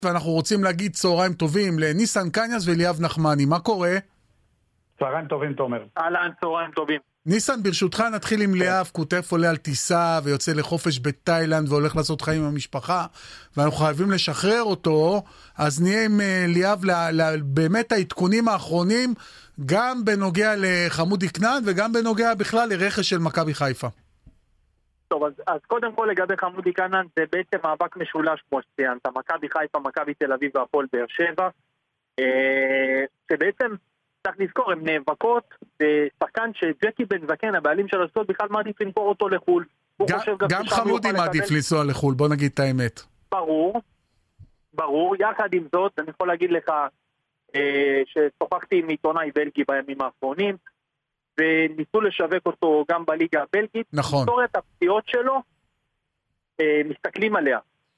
ואנחנו רוצים להגיד צהריים טובים לניסן קניאס ואליאב נחמני. מה קורה? צהריים טובים, תומר. אהלן, צהריים טובים. ניסן, ברשותך נתחיל עם ליאב. כותף עולה על טיסה ויוצא לחופש בתאילנד והולך לעשות חיים עם המשפחה, ואנחנו חייבים לשחרר אותו. אז נהיה עם ליאב באמת העדכונים האחרונים, גם בנוגע לחמודי כנען וגם בנוגע בכלל לרכש של מכבי חיפה. טוב, אז קודם כל לגבי חמודי כנען, זה בעצם מאבק משולש כמו שציינת, מכבי חיפה, מכבי תל אביב והפועל באר שבע, שבעצם צריך לזכור, הן נאבקות בשחקן שג'קי בן זקן, הבעלים של אשדוד, בכלל מעדיף למכור אותו לחול. גם חמודי מעדיף לנסוע לחול, בוא נגיד את האמת. ברור, יחד עם זאת, אני יכול להגיד לך ששוחחתי עם עיתונאי בלגי בימים האחרונים, וניסו לשווק אותו גם בליגה הבלגית. נכון. היסטוריית הפציעות שלו, מסתכלים עליה,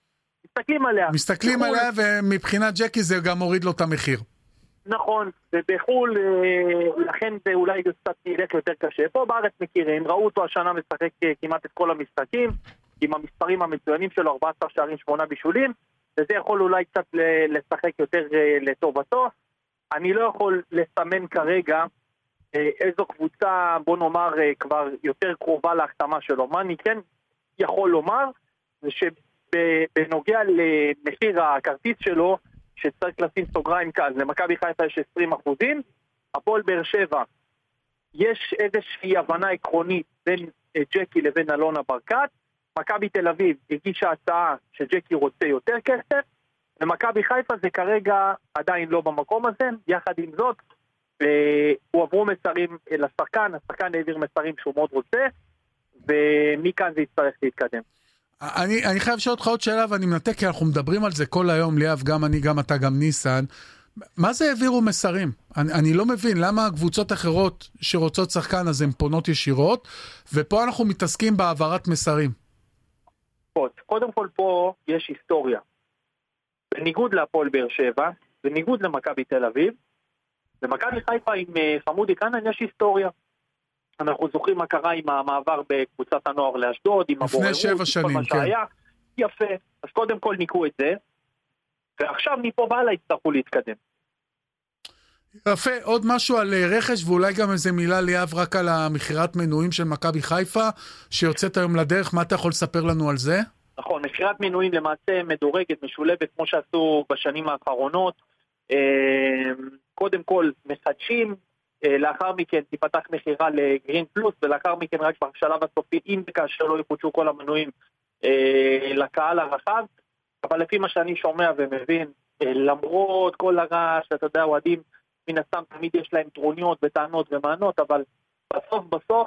ומבחינת ג'קי זה גם מוריד לו את המחיר. נכון, ובחול לכן זה אולי קצת ילך יותר קשה. פה בארץ מכירים, ראו אותו השנה משחק כמעט את כל המשחקים, עם המספרים המצוינים שלו, 14 שערים 8 בישולים, וזה יכול אולי קצת לשחק יותר לטובתו. אני לא יכול לסמן כרגע איזו קבוצה, בוא נאמר, כבר יותר קרובה להחתמה שלו. מה אני כן יכול לומר, זה שבנוגע למחיר הכרטיס שלו, שצריך לשים סוגריים כאן, למכבי חיפה יש 20%, הפועל באר שבע, יש איזושהי הבנה עקרונית בין ג'קי לבין אלונה ברקת, מכבי תל אביב הגישה הצעה שג'קי רוצה יותר כסף, ומכבי חיפה זה כרגע עדיין לא במקום הזה. יחד עם זאת, הועברו מסרים לשחקן, השחקן העביר מסרים שהוא מאוד רוצה, ומכאן זה יצטרך להתקדם. אני חייב לשאול אותך עוד שאלה, ואני מנתק, כי אנחנו מדברים על זה כל היום, ליאב, גם אני, גם אתה, גם ניסן. מה זה העבירו מסרים? אני לא מבין, למה הקבוצות אחרות שרוצות שחקן, אז הן פונות ישירות, ופה אנחנו מתעסקים בהעברת מסרים. קודם כל פה יש היסטוריה. בניגוד להפועל באר שבע, בניגוד למכבי תל אביב, במכבי חיפה עם חמודי כנען יש היסטוריה. אנחנו זוכרים מה קרה עם המעבר בקבוצת הנוער לאשדוד, עם הבוררות, לפני 7 שנים, כן. יפה. אז קודם כל ניקו את זה, ועכשיו מפה בעלה יצטרכו להתקדם. יפה, עוד משהו על רכש, ואולי גם איזה מילה ליאב רק על המחירת מנויים של מכבי חיפה, שיוצאת היום לדרך. מה אתה יכול לספר לנו על זה? נכון, מחירת מנויים למעשה מדורגת, משולבת, כמו שעשו בשנים האחרונות. קודם כל מחדשים, לאחר מכן תיפתח מחירה לגרין פלוס, ולאחר מכן רק בשלב הסופי, אם וכאשר לא יחודשו כל המנויים לקהל הרחב. אבל לפי מה שאני שומע ומבין, למרות כל הרעש, אתה יודע, אוהדים מן הסתם תמיד יש להם טרוניות וטענות ומענות, אבל בסוף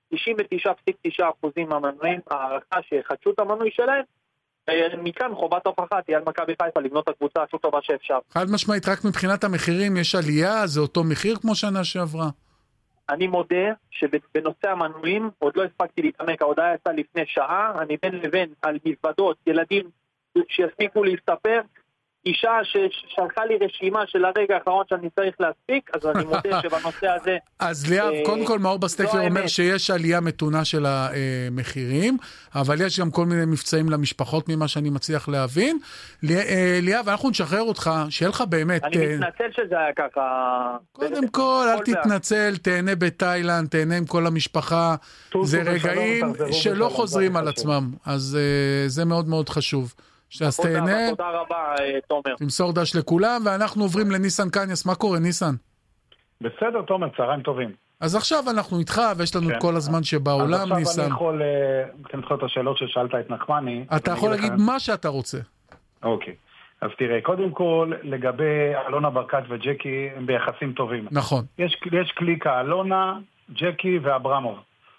99.9% מהמנויים, הערכה שיחדשו את המנוי שלהם, מכאן חובת ההוכחה תהיה על מכבי חיפה לבנות את הקבוצה הכי טובה שאפשר. חד משמעית, רק מבחינת המחירים יש עלייה, זה אותו מחיר כמו שנה שעברה? אני מודה שבנושא המנויים עוד לא הספקתי להתעמק, ההודעה יצאה לפני שעה, אני בין לבין על מזוודות, ילדים שיספיקו להסתפר, אישה ששלחה לי רשימה של הרגע האחרון שאני צריך להספיק, אז אני מודה שבנושא הזה... אז ליאב, קודם כל מאור בסטפר אומר שיש עלייה מתונה של המחירים, אבל יש גם כל מיני מבצעים למשפחות ממה שאני מצליח להבין. ליאב, אנחנו נשחרר אותך, שיהיה לך באמת... אני מתנצל שזה היה ככה... קודם כל, אל תתנצל, תהנה בתאילנד, תהנה עם כל המשפחה, זה רגעים שלא חוזרים על עצמם, אז זה מאוד מאוד חשוב. אז תהנה. תודה רבה, תומר. תמסור דש לכולם, ואנחנו עוברים לניסן קניאס. מה קורה, ניסן? בסדר, תומר, צהריים טובים. אז עכשיו אנחנו איתך, ויש לנו את כל הזמן שבעולם, ניסן. אז עכשיו אני יכול לתת את השאלות ששאלת את נחמני. אתה יכול להגיד מה שאתה רוצה. אוקיי. אז תראה, קודם כל, לגבי אלונה ברקת וג'קי, הם ביחסים טובים. נכון. יש קליקה, אלונה, ג'קי ואברמוב.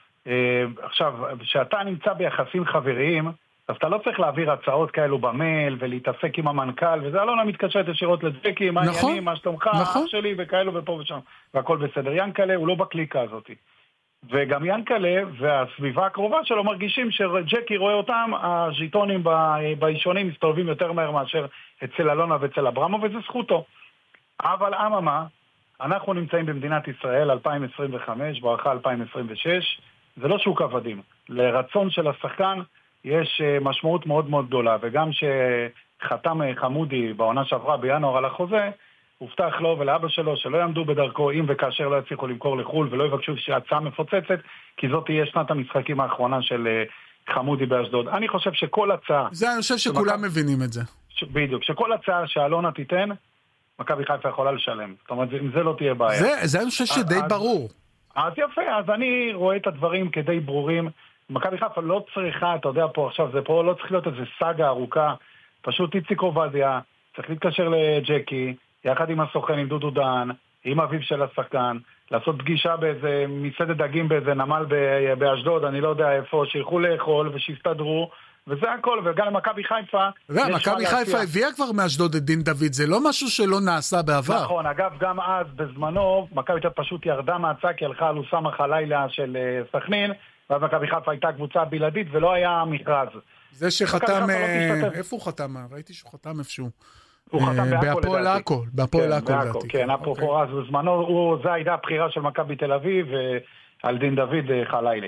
עכשיו, כשאתה נמצא ביחסים חבריים, אז אתה לא צריך להעביר הצעות כאלו במייל ולהתעסק עם המנכ"ל, וזה אלונה מתקשרת ישירות לג'קי, מה העניינים, מה שלומך, אח שלי וכאלו ופה ושם, והכל בסדר. ינקלה הוא לא בקליקה הזאת. וגם ינקלה והסביבה הקרובה שלו מרגישים שג'קי רואה אותם, הז'יטונים באישונים מסתובבים יותר מהר מאשר אצל אלונה ואצל אברמוב, וזה זכותו. אבל אממה, אנחנו נמצאים במדינת ישראל 2025, ברכה 2026, זה לא שוק עבדים. לרצון של השחקן יש משמעות מאוד מאוד גדולה, וגם חתם חמודי בעונה שעברה בינואר על החוזה, הובטח לו ולאבא שלו שלא יעמדו בדרכו אם וכאשר לא יצליחו למכור לחול ולא יבקשו שההצעה מפוצצת, כי זאת תהיה שנת המשחקים האחרונה של חמודי באשדוד. אני חושב שכל הצעה... זה אני חושב שכולם מבינים את זה. בדיוק, שכל הצעה שאלונה תיתן, מכבי חיפה יכולה לשלם. זאת אומרת, אם זה לא תהיה בעיה. זה אני חושב שדי ברור. אז יפה, אז אני רואה את הדברים כדי ברורים. מכבי חיפה לא צריכה, אתה יודע פה עכשיו, זה פה לא צריך להיות איזה סאגה ארוכה. פשוט איציק עובדיה, צריך להתקשר לג'קי, יחד עם הסוכן, עם דודו דן, עם אביו של השחקן, לעשות פגישה באיזה מסעדת דגים באיזה נמל באשדוד, אני לא יודע איפה, שילכו לאכול ושיסתדרו, וזה הכל, וגם למכבי חיפה... מכבי חיפה הביאה כבר מאשדוד את דין דוד, זה לא משהו שלא נעשה בעבר. נכון, אגב, גם אז בזמנו, מכבי חיפה פשוט ירדה מהצעה, כי הלכה על אוסאמה חלילה של סכנין, ואז מכבי חיפה הייתה קבוצה בלעדית, ולא היה מכרז. זה שחתם... איפה הוא חתם? ראיתי שהוא חתם איפשהו. הוא חתם בהפועל עכו, בהפועל עכו לדעתי. כן, אפרופו אז בזמנו, זה הייתה הבחירה של מכבי תל אביב על דין דוד חלילה.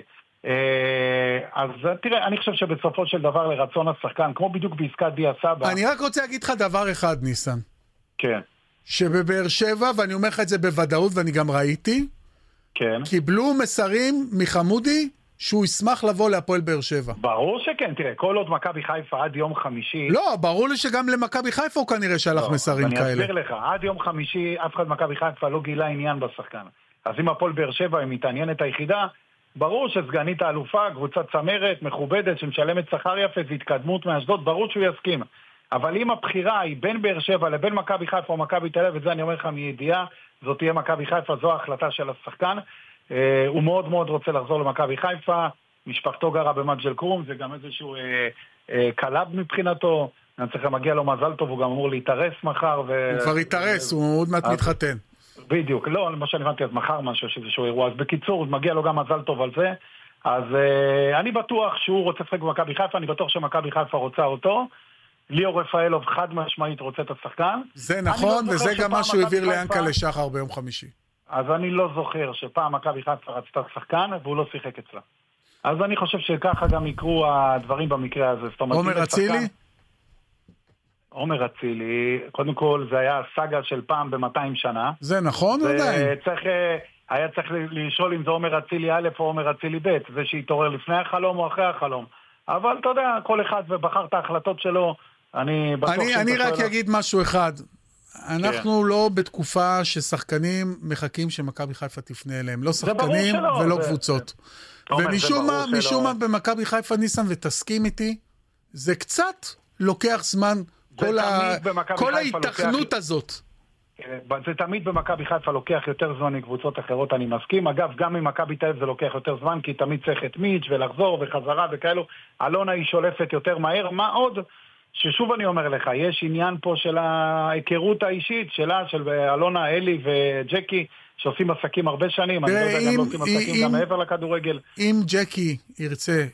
אז תראה, אני חושב שבסופו של דבר לרצון השחקן, כמו בדיוק בעסקת דיה סבא... אני רק רוצה להגיד לך דבר אחד, ניסן. כן. שבבאר שבע, ואני אומר לך את זה בוודאות ואני גם ראיתי, כן. קיבלו מסרים מחמודי שהוא ישמח לבוא להפועל באר שבע. ברור שכן, תראה, כל עוד מכבי חיפה עד יום חמישי... לא, ברור לי שגם למכבי חיפה הוא כנראה שלח מסרים כאלה. אני אסביר לך, עד יום חמישי אף אחד מכבי חיפה לא גילה עניין בשחקן. אז אם הפועל באר שבע היא מתעניינת היחידה, ברור שסגנית האלופה, קבוצת צמרת, מכובדת, שמשלמת שכר יפה והתקדמות מאשדוד, ברור שהוא יסכים. אבל אם הבחירה היא בין באר שבע לבין מכבי חיפה או מכבי תל אביב, וזה אני אומר לך מידיעה, זאת תהיה מכבי חיפה, זו ההחלטה של השחקן. הוא מאוד מאוד רוצה לחזור למכבי חיפה, משפחתו גרה במג'ל קרום, זה גם איזשהו קלאב מבחינתו, אני צריך להגיע לו מזל טוב, הוא גם אמור להתארס מחר. הוא כבר התארס, הוא עוד מעט מתחתן. בדיוק, לא, מה שאני הבנתי, אז מחר משהו שאיזשהו אירוע, אז בקיצור, מגיע לו גם מזל טוב על זה, אז אני בטוח שהוא רוצה לשחק במכבי חיפה, אני בטוח שמכבי חיפה רוצה אותו, ליאור רפאלוב חד משמעית רוצה את השחקן. זה נכון, וזה גם מה שהוא העביר ליענקל'ה שחר ביום חמישי. אז אני לא זוכר שפעם מכבי חיפה רצתה שחקן, והוא לא שיחק אצלה. אז אני חושב שככה גם יקרו הדברים במקרה הזה. עומר אצילי? עומר אצילי, קודם כל זה היה סאגה של פעם ב-200 שנה. זה נכון עדיין. היה צריך לשאול אם זה עומר אצילי א' או עומר אצילי ב', זה שהתעורר לפני החלום או אחרי החלום. אבל אתה יודע, כל אחד ובחר את ההחלטות שלו, אני בטוח... אני רק אגיד משהו אחד. אנחנו לא בתקופה ששחקנים מחכים שמכבי חיפה תפנה אליהם. לא שחקנים ולא קבוצות. ומשום מה במכבי חיפה, ניסן, ותסכים איתי, זה קצת לוקח זמן, כל ההיתכנות הזאת. זה תמיד במכבי חיפה לוקח יותר זמן מקבוצות אחרות, אני מסכים. אגב, גם ממכבי תל אביב זה לוקח יותר זמן, כי תמיד צריך את מיץ' ולחזור וחזרה וכאלו. אלונה היא שולפת יותר מהר. מה עוד? ששוב אני אומר לך, יש עניין פה של ההיכרות האישית שלה, של אלונה, אלי וג'קי, שעושים עסקים הרבה שנים. אני לא יודע גם לא עושים עסקים גם מעבר לכדורגל. אם ג'קי ירצה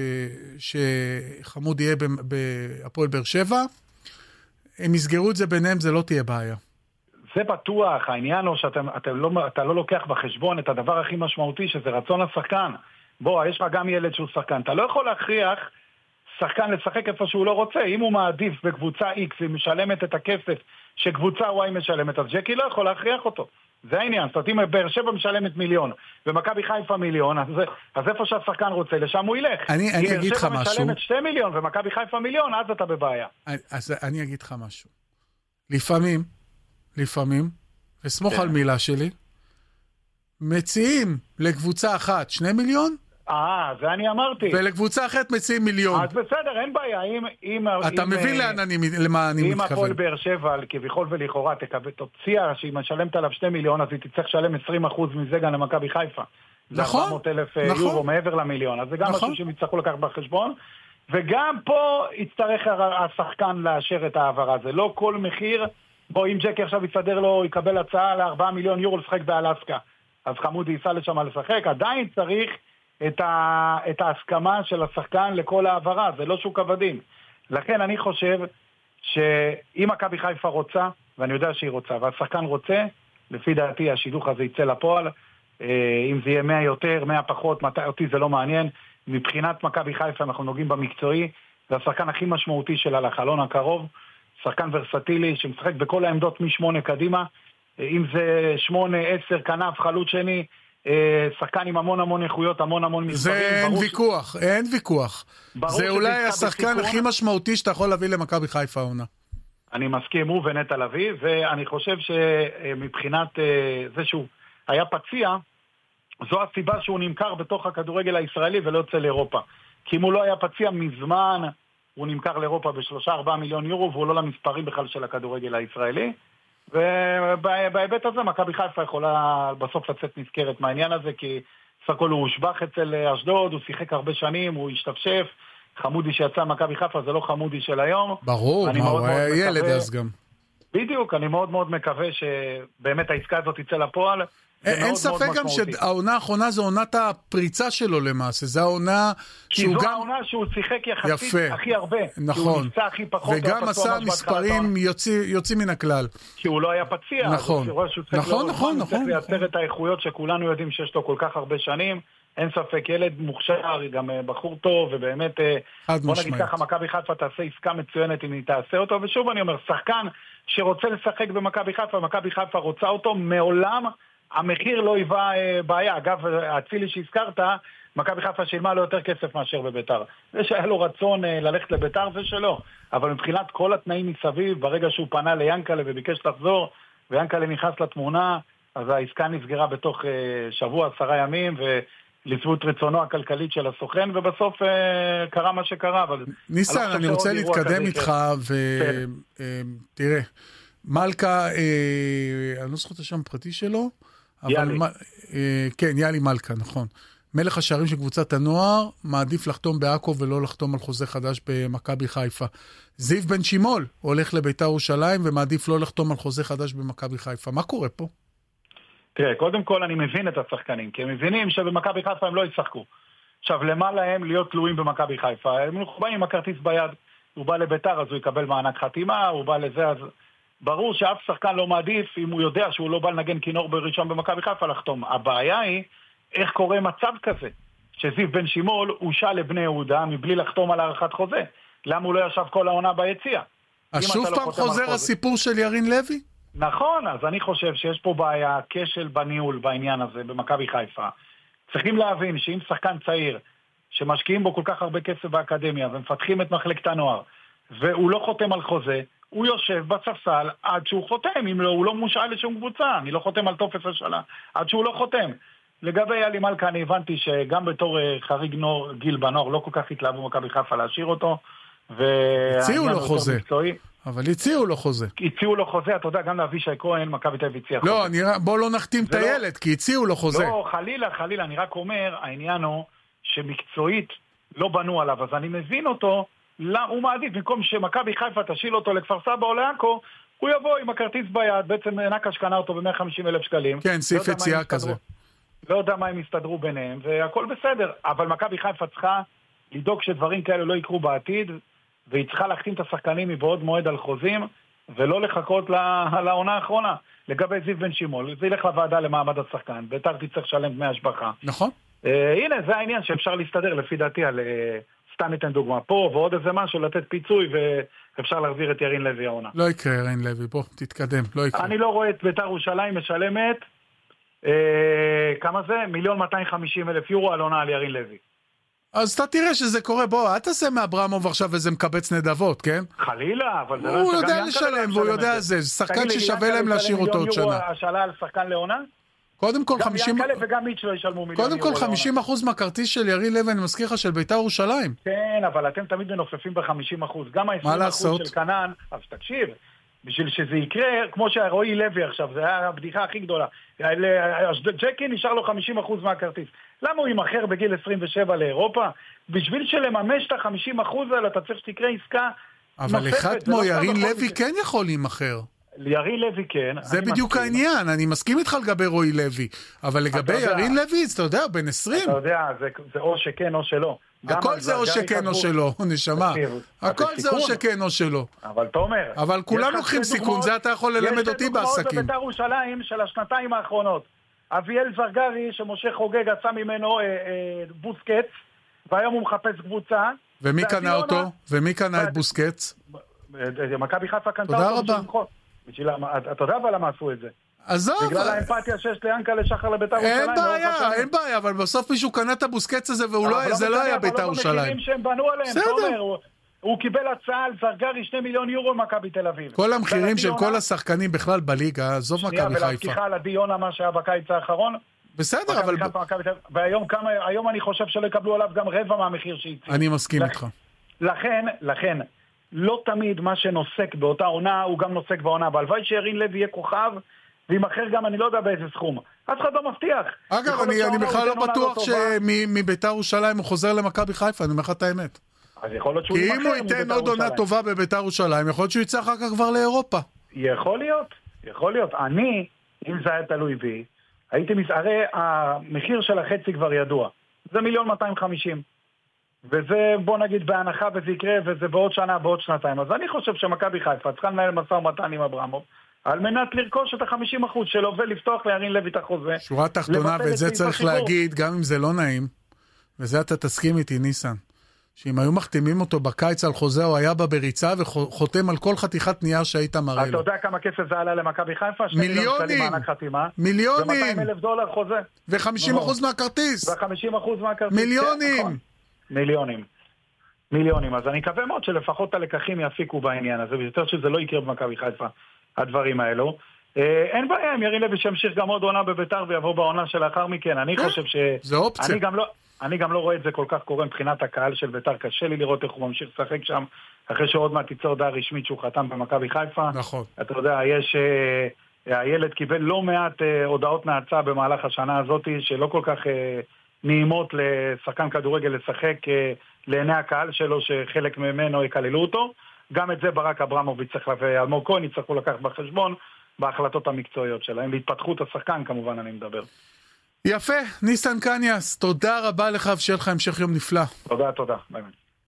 שחמוד יהיה בהפועל באר שבע, הם יסגרו את זה ביניהם, זה לא תהיה בעיה. זה בטוח, העניין הוא שאתה לא לוקח בחשבון את הדבר הכי משמעותי, שזה רצון השחקן. בוא, יש לך גם ילד שהוא שחקן. אתה לא יכול להכריח שחקן לשחק איפה שהוא לא רוצה. אם הוא מעדיף בקבוצה X ומשלמת את הכסף שקבוצה Y משלמת, אז ג'קי לא יכול להכריח אותו. זה העניין. זאת אומרת, אם באר שבע משלמת מיליון ומכבי חיפה מיליון, אז איפה שהשחקן רוצה, לשם הוא ילך. אני אגיד לך משהו. אם באר שבע משלמת 2 מיליון ומכבי חיפה מיליון, אז אתה בבעיה. אז אני אגיד לך משהו. לפעמים, וסמוך על מילה שלי, מציעים לקבוצה אחת 2 מיליון, זה אני אמרתי. ולקבוצה אחרת מציעים מיליון. אז בסדר, אין בעיה. אתה מבין למה אני מתכוון. אם הפועל באר שבע, כביכול ולכאורה, תוציאה שהיא משלמת עליו 2 מיליון, אז היא תצטרך לשלם 20% מזה גם למכבי חיפה. נכון. זה 400,000 יורו מעבר למיליון. אז זה גם משהו שהם יצטרכו לקחת בחשבון. וגם פה יצטרך השחקן לאשר את העברה. זה לא כל מחיר. בוא, אם ג'קי עכשיו יסדר לו, יקבל הצעה ל4 מיליון יורו לשחק באלסקה. אז חמוד ייסע לשם לשחק. עדיין צריך את ההסכמה של השחקן לכל העברה, זה לא שוק עבדים. לכן אני חושב שאם מכבי חיפה רוצה, ואני יודע שהיא רוצה, והשחקן רוצה, לפי דעתי השידוך הזה יצא לפועל, אם זה יהיה 100 יותר, 100 פחות, אותי זה לא מעניין. מבחינת מכבי חיפה אנחנו נוגעים במקצועי, זה השחקן הכי משמעותי שלה לחלון הקרוב, שחקן ורסטילי שמשחק בכל העמדות מ8 קדימה, אם זה 8, 10, כנף, חלוץ שני, שחקן עם המון איכויות, המון מספרים. זה אין ויכוח. זה אולי השחקן הכי משמעותי שאתה יכול להביא למכבי חיפה העונה. אני מסכים, הוא ונטע לביא, ואני חושב שמבחינת זה שהוא היה פציע, זו הסיבה שהוא נמכר בתוך הכדורגל הישראלי ולא יוצא לאירופה. כי אם הוא לא היה פציע מזמן, הוא נמכר לאירופה ב3-4 מיליון יורו, והוא לא למספרים בכלל של הכדורגל הישראלי. ובהיבט הזה מכבי חיפה יכולה בסוף לצאת נזכרת מהעניין הזה, כי סך הכל הוא הושבח אצל אשדוד, הוא שיחק הרבה שנים, הוא השתפשף. חמודי שיצא מכבי חיפה זה לא חמודי של היום. ברור, הוא היה ילד אז גם. בדיוק, אני מאוד מקווה שבאמת העסקה הזאת תצא לפועל. אין ספק גם שהעונה האחרונה זו עונת הפריצה שלו למעשה, זו העונה שהוא גם... כי זו העונה שהוא שיחק יחסית הכי הרבה. נכון. הוא נפצע הכי פחות. וגם עשה מספרים יוצאים מן הכלל. כי הוא לא היה פציע. נכון. נכון. צריך לייצר את האיכויות שכולנו יודעים שיש לו כל כך הרבה שנים. אין ספק, ילד מוכשר, גם בחור טוב, ובאמת, בוא נגיד ככה, מכבי חיפה תעשה עסקה מצוינת אם היא תעשה אותו, ושוב אני אומר, שחקן שרוצה לשחק במכבי חיפה, מכבי חיפה רוצה אותו, מעולם המחיר לא היווה בעיה. אגב, הצילי שהזכרת, מכבי חיפה שילמה לו יותר כסף מאשר בביתר. זה שהיה לו רצון ללכת לביתר זה שלא, אבל מבחינת כל התנאים מסביב, ברגע שהוא פנה ליאנקלה וביקש לחזור, ויאנקלה נכנס לתמונה, אז העסקה נסגרה בתוך שבוע, 10 ימים, לשביעות רצונו הכלכלית של הסוכן, ובסוף קרה מה שקרה. ניסן, אני רוצה להתקדם איתך, ותראה, מלכה, אני לא זוכר את השם הפרטי שלו, יאלי. כן, יאלי מלכה, נכון. מלך השערים של קבוצת הנוער, מעדיף לחתום בעכו ולא לחתום על חוזה חדש במכבי חיפה. זיו בן שימול הולך לביתר ירושלים, ומעדיף לא לחתום על חוזה חדש במכבי חיפה. מה קורה פה? תראה, קודם כל אני מבין את השחקנים, כי הם מבינים שבמכבי חיפה הם לא ישחקו. עכשיו, למה להם להיות תלויים במכבי חיפה? הם באים עם הכרטיס ביד, הוא בא לביתר, אז הוא יקבל מענק חתימה, הוא בא לזה, אז ברור שאף שחקן לא מעדיף, אם הוא יודע שהוא לא בא לנגן כינור בראשון במכבי חיפה לחתום. הבעיה היא, איך קורה מצב כזה, שזיו בן שימול הושע לבני יהודה, מבלי לחתום על הארכת חוזה. למה הוא לא ישב כל העונה ביציאה? אז שוב פעם חוזר הסיפור של ירין לוי? נכון, אז אני חושב שיש פה בעיה, כשל בניהול בעניין הזה, במכבי חיפה. צריכים להבין שאם שחקן צעיר, שמשקיעים בו כל כך הרבה כסף באקדמיה, ומפתחים את מחלקת הנוער, והוא לא חותם על חוזה, הוא יושב בספסל עד שהוא חותם, אם לא, הוא לא מושאל לשום קבוצה, אני לא חותם על טופס השאלה, עד שהוא לא חותם. לגבי יאלי מלכה, אני הבנתי שגם בתור חריג גיל בנוער, לא כל כך התלהבו מכבי חיפה להשאיר אותו, הציעו לו חוזה. אבל הציעו לו חוזה. הציעו לו חוזה, אתה יודע, גם לאבישי כהן, מכבי תל אביב הציע חוזה. לא, בוא לא נחתים את הילד, כי הציעו לו חוזה. לא, חלילה, אני רק אומר, העניין הוא שמקצועית לא בנו עליו, אז אני מבין אותו, הוא מעדיף, במקום שמכבי חיפה תשיל אותו לכפר סבא או לעכו, הוא יבוא עם הכרטיס ביד, בעצם נקש קנה אותו ב150,000 שקלים. כן, סעיף יציאה כזה. לא יודע מה הם יסתדרו ביניהם, והכל בסדר, אבל מכבי חיפה צריכה לדאוג שדברים כאלה לא יקרו בעתיד, והיא צריכה להחתים את השחקנים מבעוד מועד על חוזים, ולא לחכות לעונה האחרונה. לגבי זיו בן שימול, זה ילך לוועדה למעמד השחקן, ביתר תצטרך לשלם דמי השבחה. נכון. הנה, זה העניין שאפשר להסתדר לפי דעתי על, סתם ניתן דוגמה, פה ועוד איזה משהו, לתת פיצוי, ואפשר להחזיר את ירין לוי העונה. לא יקרה ירין לוי, בוא, תתקדם, לא יקרה. אני לא רואה את ביתר ירושלים משלמת, כמה זה? 1,250,000 יורו על עונה על ירין לוי. אז אתה תראה שזה קורה, בוא, אל תעשה מאברמוב עכשיו איזה מקבץ נדבות, כן? חלילה, אבל זה לא... הוא יודע לשלם, והוא יודע זה שחקן ששווה להם להשאיר אותו עוד שנה. השאלה על שחקן לעונה? קודם כל 50... גם ינקלה וגם מיץ' לא ישלמו מיליון יורו. קודם כל 50% מהכרטיס של ירין לוי, אני מזכיר לך, של ביתר ירושלים. כן, אבל אתם תמיד מנופפים ב-50%. גם ה-20% של קנן, אז תקשיב, בשביל שזה יקרה, כמו שהרועי לוי עכשיו, זה היה הבדיחה הכי גדולה. ג'קי נשאר לו 50% מהכרטיס. למה הוא ימחר בגיל 27 לאירופה? בשביל שלממש את ה-50% האלה, אתה צריך שתקרה עסקה נוספת. אבל אחד כמו ירין לוי כן יכול להימחר. ירין לוי כן. זה בדיוק העניין, אני מסכים איתך לגבי רועי לוי, אבל לגבי ירין לוי, אתה יודע, בן 20. אתה יודע, זה או שכן או שלא. הכל זה או שכן או שלא, נשמה. הכל זה או שכן או שלא. אבל אתה אומר. אבל כולם לוקחים סיכון, זה אתה יכול ללמד אותי בעסקים. יש בביתר ירושלים של השנתיים האחרונות. אביאל זרגרי, שמשה חוגג עשה ממנו בוסקץ, והיום הוא מחפש קבוצה. ומי קנה אותו? ומי קנה את בוסקץ? מכבי חיפה קנתה תודה אותו רבה. אתה יודע אבל למה עשו את זה? עזוב. בגלל האמפתיה שיש ליענקל'ה שחר לביתר ירושלים. אין בעיה, אבל בסוף מישהו קנה את הבוסקץ הזה, וזה לא היה ביתר ירושלים. אבל לא במחירים שהם בנו עליהם, תומר, הוא קיבל הצעה על זרגרי 2 מיליון יורו מכבי תל אביב. כל המחירים של כל השחקנים בכלל בליגה, עזוב מכבי חיפה. ולהזכיחה על עדי יונה, מה שהיה בקיץ האחרון. בסדר, אבל... והיום אני חושב שלא יקבלו עליו גם רבע מהמחיר שהציעו. אני מסכים איתך. לכן, לא תמיד מה שנוסק באותה עונה, הוא גם נוסק בעונה. והלוואי שירין לוי יהיה כוכב, וימחר גם, אני לא יודע באיזה סכום. אף אחד לא מבטיח. אגב, אני בכלל לא בטוח שמביתר ירושלים הוא חוזר למכבי חיפה, אני אומר לך את האמת. אז יכול להיות שהוא כי אם הוא ייתן עוד עונה טובה בביתר ירושלים, יכול להיות שהוא יצא אחר כך כבר לאירופה. יכול להיות. אני, אם זה היה תלוי בי, הרי המחיר של החצי כבר ידוע. זה 1,250,000. וזה, בוא נגיד, בהנחה וזה יקרה, וזה בעוד שנה, בעוד שנתיים. אז אני חושב שמכבי חיפה צריכה לנהל משא ומתן עם אברמוב, על מנת לרכוש את 50% שלו ולפתוח לירין לוי את החוזה. שורה תחתונה, ואת זה צריך להגיד, גם אם זה לא נעים, וזה אתה תסכים איתי, ניסן, שאם היו מחתימים אותו בקיץ על חוזה, הוא היה בריצה וחותם על כל חתיכת נייר שהיית מראה לו. אתה יודע כמה כסף זה עלה למכבי חיפה? מיליונים! ו$200,000 חוזה. ו50% מהכרטיס. ו50% מהכרטיס. מיליונים. אז אני מקווה מאוד שלפחות הלקחים יפיקו בעניין הזה, ויותר שזה לא יקרה במכבי חיפה, הדברים האלו. אין בעיה, אם ירין לוי שימשיך גם עוד עונה בביתר ויבוא בעונה שלאחר מכן. אני חושב זה אופציה. אני גם לא רואה את זה כל כך קורה מבחינת הקהל של ביתר. קשה לי לראות איך הוא ממשיך לשחק שם, אחרי שעוד מעט תצא הודעה רשמית שהוא חתם במכבי חיפה. נכון. אתה יודע, הילד קיבל לא מעט הודעות נאצה במהלך השנה הזאת, שלא כל כך נעימות לשחקן כדורגל לשחק לעיני הקהל שלו, שחלק ממנו יקללו אותו. גם את זה ברק אברמוביץ' ואלמוג כהן יצטרכו לקחת בחשבון בהחלטות המקצועיות שלהם, להתפתחות השחקן כמובן אני מדבר. יפה, ניסן קניאס, תודה רבה לך ושיהיה לך המשך יום נפלא. תודה, ביי.